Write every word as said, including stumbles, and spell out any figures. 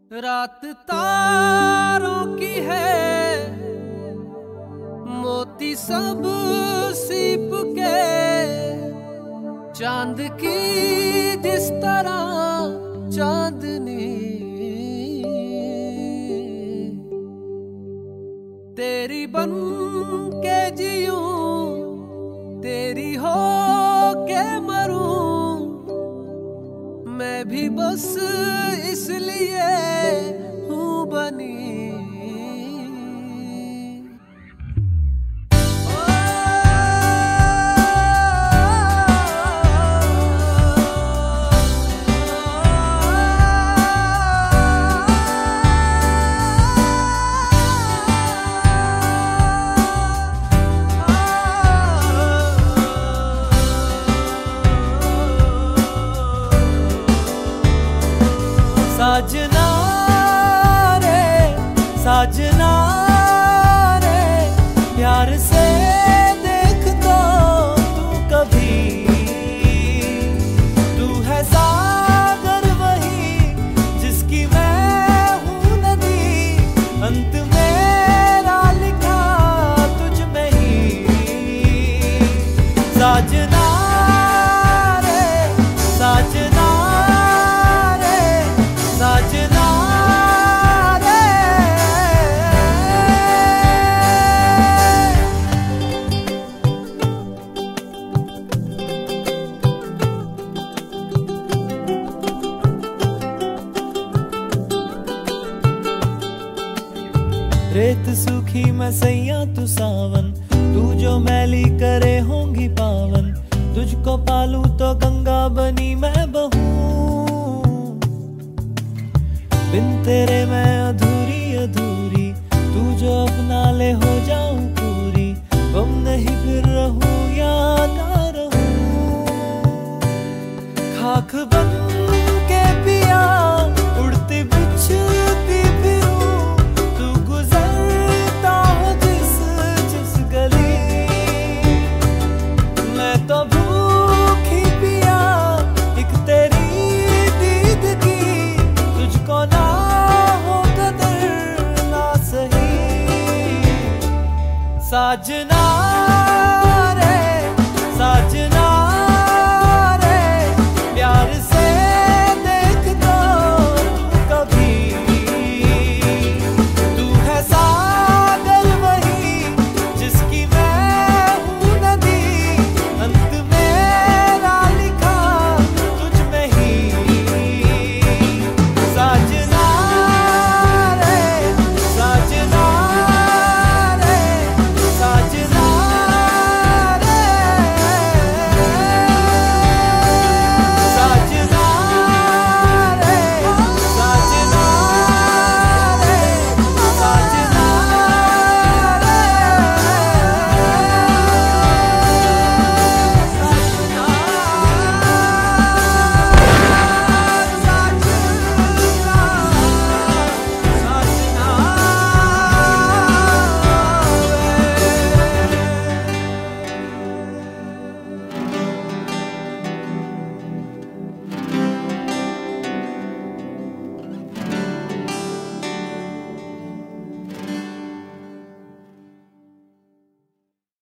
रात तारों की है, मोती सब सीप के, चांद की जिस तरह चांदनी, तेरी बन के जीऊं, तेरी हो के मरूं, मैं भी बस इसलिए हूँ बनी। साजना रे साजना रे, प्यार से देख तो तू कभी, तू है सागर वही जिसकी मैं हूँ नदी, अंत मेरा लिखा तुझ में ही। साजना रे साजना साजना रे, रेत सूखी मैं सैया तू सावन, तू जो मैली करे होंगी पावन, तुझको पालूं तो गंगा बनी मैं बहू, बिन तेरे मैं अधूरी अधूरी, तू जो अपना ले हो जाऊं पूरी, गम नहीं फिर रहूं या ना रहूं। खाक बन के पिया उड़ती बिछती फिरूं, तू गुजरता हो जिस जिस गली, मैं तो भूखी पिया एक तेरी दीद की, तुझको ना हो कदर ना सही। साजना